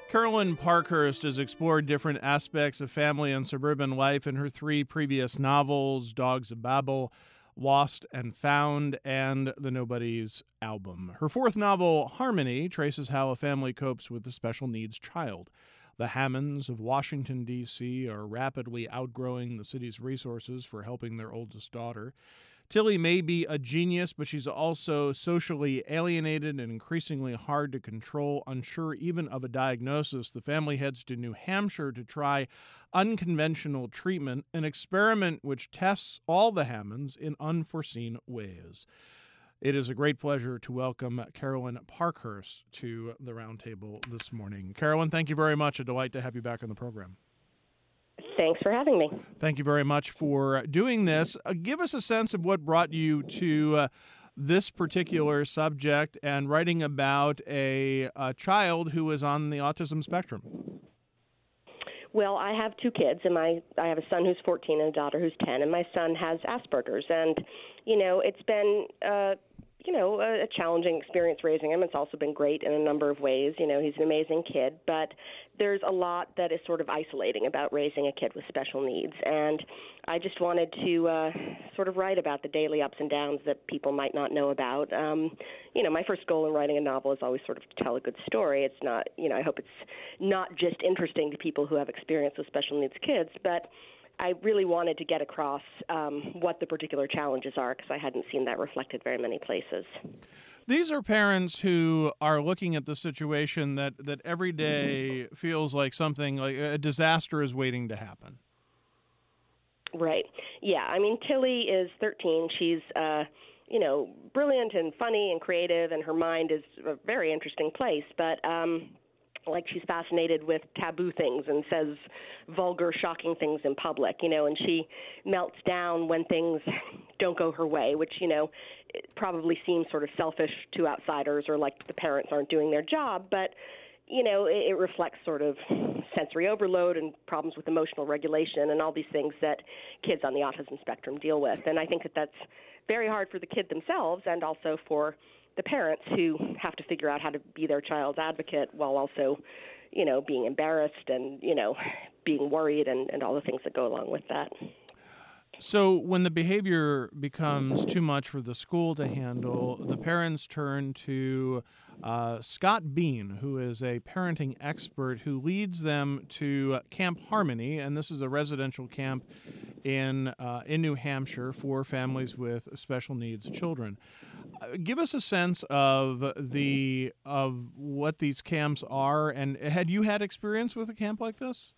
Carolyn Parkhurst has explored different aspects of family and suburban life in her three previous novels, Dogs of Babel, Lost and Found, and The Nobodies album. Her fourth novel, Harmony, traces how a family copes with a special needs child. The Hammonds of Washington, D.C. are rapidly outgrowing the city's resources for helping their oldest daughter. Tilly may be a genius, but she's also socially alienated and increasingly hard to control. Unsure even of a diagnosis, the family heads to New Hampshire to try unconventional treatment, an experiment which tests all the Hammonds in unforeseen ways. It is a great pleasure to welcome Carolyn Parkhurst to the Roundtable this morning. Carolyn, thank you very much. A delight to have you back on the program. Thanks for having me. Thank you very much for doing this. Give us a sense of what brought you to this particular subject and writing about a child who is on the autism spectrum. Well, I have two kids, and I have a son who's 14 and a daughter who's 10, and my son has Asperger's. And, it's been a challenging experience raising him. It's also been great in a number of ways. He's an amazing kid, but there's a lot that is sort of isolating about raising a kid with special needs. And I just wanted to sort of write about the daily ups and downs that people might not know about. My first goal in writing a novel is always sort of to tell a good story. It's not, I hope it's not just interesting to people who have experience with special needs kids, but I really wanted to get across what the particular challenges are because I hadn't seen that reflected very many places. These are parents who are looking at the situation that every day feels like something like a disaster is waiting to happen. Right. Yeah. I mean, Tilly is 13. She's, brilliant and funny and creative, and her mind is a very interesting place. But she's fascinated with taboo things and says vulgar, shocking things in public, and she melts down when things don't go her way, which, it probably seems sort of selfish to outsiders or like the parents aren't doing their job, but, it reflects sort of sensory overload and problems with emotional regulation and all these things that kids on the autism spectrum deal with. And I think that that's very hard for the kid themselves and also for the parents who have to figure out how to be their child's advocate while also, being embarrassed and, being worried and all the things that go along with that. So when the behavior becomes too much for the school to handle, the parents turn to Scott Bean, who is a parenting expert who leads them to Camp Harmony, and this is a residential camp in New Hampshire for families with special needs children. Give us a sense of what these camps are, and had you had experience with a camp like this?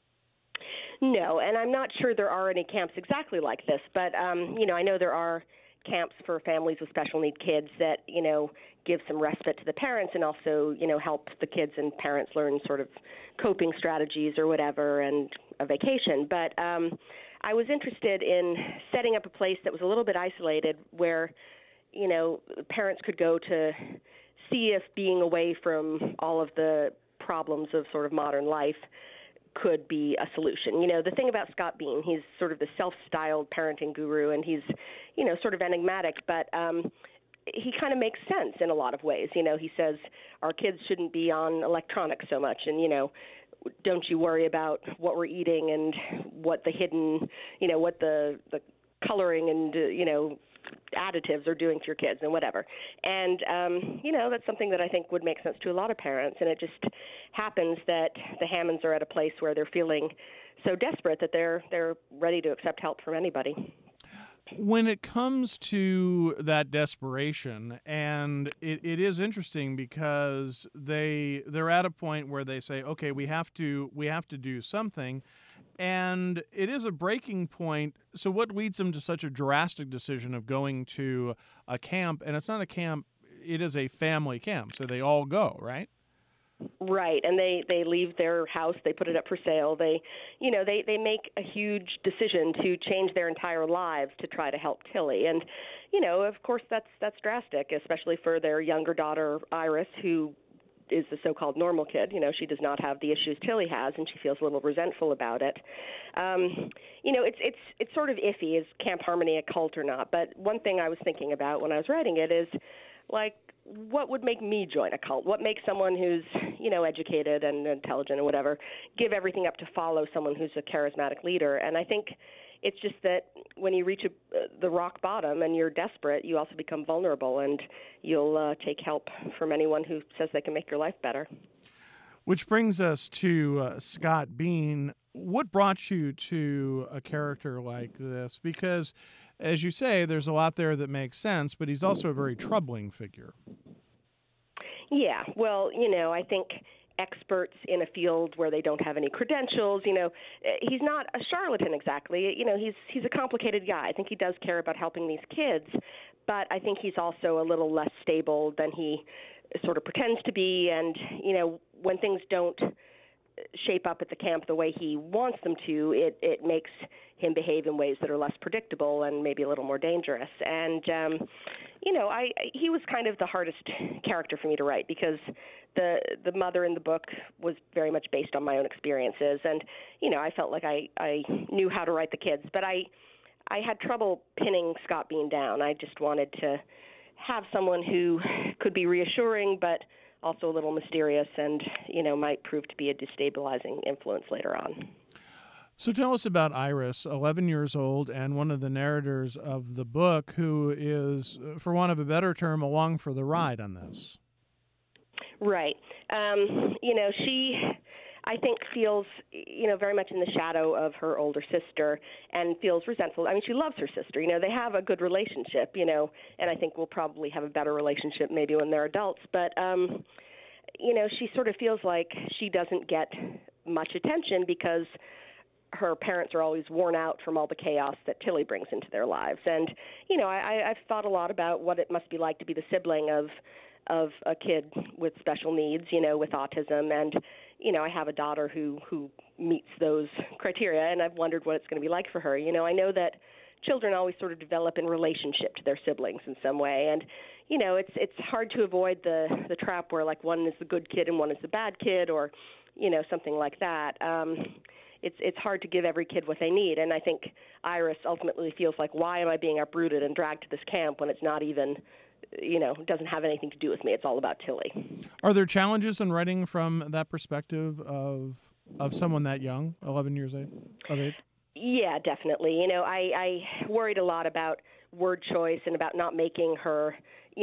No, and I'm not sure there are any camps exactly like this, but, I know there are camps for families with special need kids that, give some respite to the parents and also, help the kids and parents learn sort of coping strategies or whatever and a vacation. But I was interested in setting up a place that was a little bit isolated where, parents could go to see if being away from all of the problems of sort of modern life could be a solution. The thing about Scott Bean, he's sort of the self-styled parenting guru, and he's, sort of enigmatic, but he kind of makes sense in a lot of ways. He says our kids shouldn't be on electronics so much, and, don't you worry about what we're eating and what the hidden, what the coloring and, additives are doing to your kids and whatever. And, that's something that I think would make sense to a lot of parents. And it just happens that the Hammonds are at a place where they're feeling so desperate that they're ready to accept help from anybody. When it comes to that desperation, and it is interesting because they're at a point where they say, okay, we have to do something. And it is a breaking point. So what leads them to such a drastic decision of going to a camp? And it's not a camp, it is a family camp. So they all go, right? Right. And they leave their house, they put it up for sale. They make a huge decision to change their entire lives to try to help Tilly. And, of course that's drastic, especially for their younger daughter, Iris, who is the so-called normal kid. She does not have the issues Tilly has, and she feels a little resentful about it. It's sort of iffy, is Camp Harmony a cult or not? But one thing I was thinking about when I was writing it is, like, what would make me join a cult? What makes someone who's, educated and intelligent and whatever, give everything up to follow someone who's a charismatic leader? And I think it's just that when you reach the rock bottom and you're desperate, you also become vulnerable, and you'll take help from anyone who says they can make your life better. Which brings us to Scott Bean. What brought you to a character like this? Because, as you say, there's a lot there that makes sense, but he's also a very troubling figure. Yeah, well, I think experts in a field where they don't have any credentials, he's not a charlatan exactly. He's a complicated guy. I think he does care about helping these kids, but I think he's also a little less stable than he sort of pretends to be. And, when things don't shape up at the camp the way he wants them to, it makes him behave in ways that are less predictable and maybe a little more dangerous. And, he was kind of the hardest character for me to write, because the mother in the book was very much based on my own experiences. And, I felt like I knew how to write the kids, but I had trouble pinning Scott Bean down. I just wanted to have someone who could be reassuring, but also a little mysterious and, might prove to be a destabilizing influence later on. So tell us about Iris, 11 years old, and one of the narrators of the book, who is, for want of a better term, along for the ride on this. Right. She, I think, feels, very much in the shadow of her older sister and feels resentful. I mean, she loves her sister. They have a good relationship, and I think we'll probably have a better relationship maybe when they're adults. But, she sort of feels like she doesn't get much attention because her parents are always worn out from all the chaos that Tilly brings into their lives. And, I've thought a lot about what it must be like to be the sibling of a kid with special needs, with autism. And, I have a daughter who meets those criteria, and I've wondered what it's going to be like for her. I know that children always sort of develop in relationship to their siblings in some way. And, it's hard to avoid the trap where, like, one is the good kid and one is the bad kid, or, something like that. It's hard to give every kid what they need. And I think Iris ultimately feels like, why am I being uprooted and dragged to this camp when it's not even, doesn't have anything to do with me. It's all about Tilly. Are there challenges in writing from that perspective of someone that young, 11 years of age? Yeah, definitely. I worried a lot about word choice and about not making her,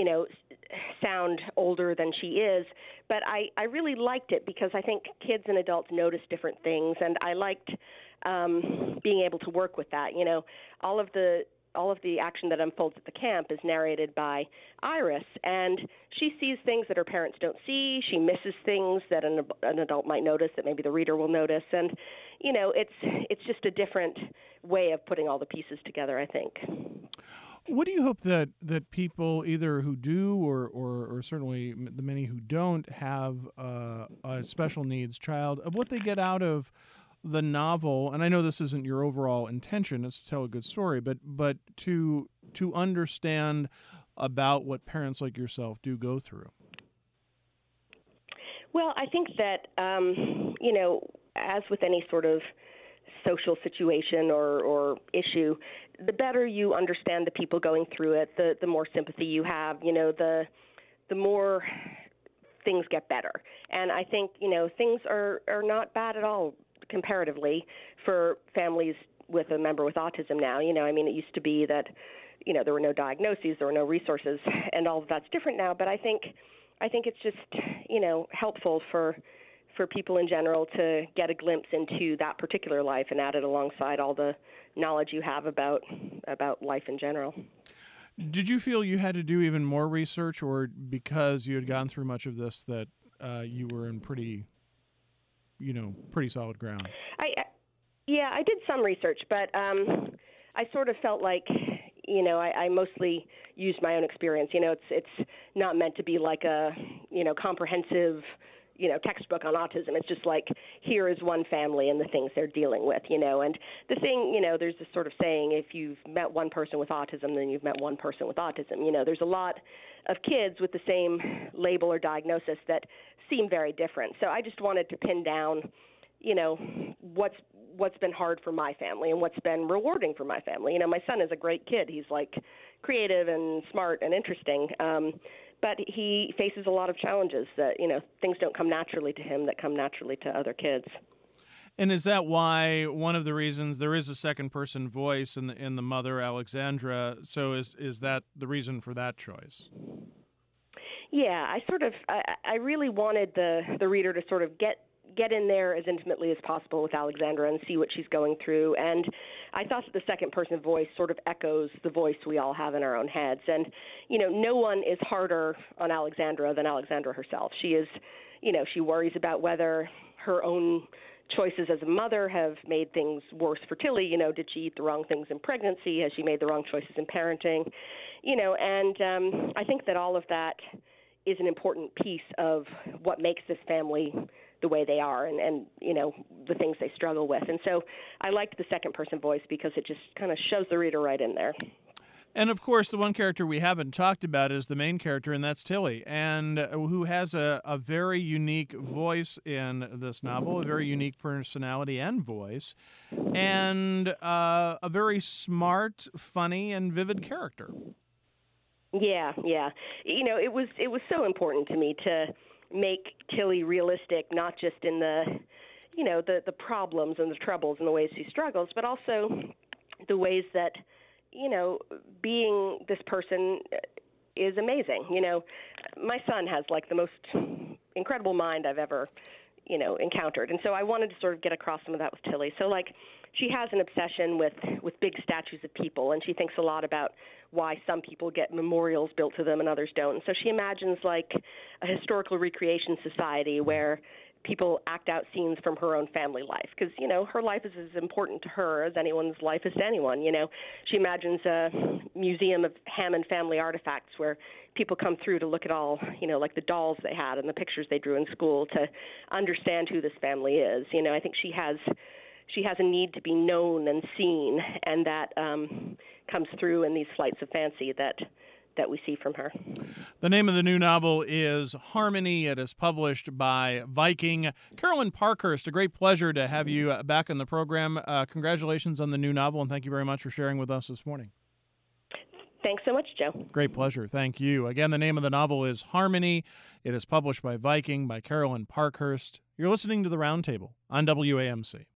sound older than she is. But I really liked it because I think kids and adults notice different things, and I liked being able to work with that. All of the action that unfolds at the camp is narrated by Iris, and she sees things that her parents don't see. She misses things that an adult might notice that maybe the reader will notice. And, it's just a different way of putting all the pieces together, I think. What do you hope that people, either who do or certainly the many who don't have a special needs child, of what they get out of the novel? And I know this isn't your overall intention, it's to tell a good story, but to understand about what parents like yourself do go through. Well, I think that, as with any sort of social situation or issue, the better you understand the people going through it, the more sympathy you have, the more things get better. And I think, things are not bad at all comparatively for families with a member with autism now. It used to be that, there were no diagnoses, there were no resources, and all of that's different now. But I think it's just, helpful for people in general to get a glimpse into that particular life and add it alongside all the knowledge you have about life in general. Did you feel you had to do even more research, or because you had gone through much of this that you were in pretty solid ground? I did some research, but I sort of felt like, I mostly used my own experience. It's not meant to be like a, comprehensive, textbook on autism. It's just like, here is one family and the things they're dealing with, and the thing, there's this sort of saying, if you've met one person with autism, then you've met one person with autism. There's a lot of kids with the same label or diagnosis that seem very different. So I just wanted to pin down, what's been hard for my family and what's been rewarding for my family. My son is a great kid. He's like creative and smart and interesting. but he faces a lot of challenges that, things don't come naturally to him that come naturally to other kids. And is that why one of the reasons there is a second-person voice in the mother, Alexandra? So is that the reason for that choice? Yeah, I really wanted the reader to sort of get in there as intimately as possible with Alexandra and see what she's going through. And I thought that the second-person voice sort of echoes the voice we all have in our own heads. And, no one is harder on Alexandra than Alexandra herself. She is, she worries about whether her own choices as a mother have made things worse for Tilly. Did she eat the wrong things in pregnancy? Has she made the wrong choices in parenting? And I think that all of that is an important piece of what makes this family the way they are and the things they struggle with. And so I liked the second person voice because it just kind of shows the reader right in there. And, of course, the one character we haven't talked about is the main character, and that's Tilly, and who has a very unique voice in this novel, a very unique personality and voice, and a very smart, funny, and vivid character. Yeah. It was so important to me to make Tilly realistic, not just in the problems and the troubles and the ways she struggles, but also the ways that being this person is amazing. My son has like the most incredible mind I've ever, encountered. And so I wanted to sort of get across some of that with Tilly. So like she has an obsession with big statues of people, and she thinks a lot about why some people get memorials built to them and others don't. And so she imagines like a historical recreation society where people act out scenes from her own family life because, her life is as important to her as anyone's life is to anyone. She imagines a museum of Hammond family artifacts where people come through to look at all, like the dolls they had and the pictures they drew in school to understand who this family is. I think she has a need to be known and seen, and that comes through in these flights of fancy that we see from her. The name of the new novel is Harmony. It is published by Viking. Carolyn Parkhurst, a great pleasure to have you back on the program. Congratulations on the new novel, and thank you very much for sharing with us this morning. Thanks so much, Joe. Great pleasure. Thank you. Again, the name of the novel is Harmony. It is published by Viking by Carolyn Parkhurst. You're listening to The Roundtable on WAMC.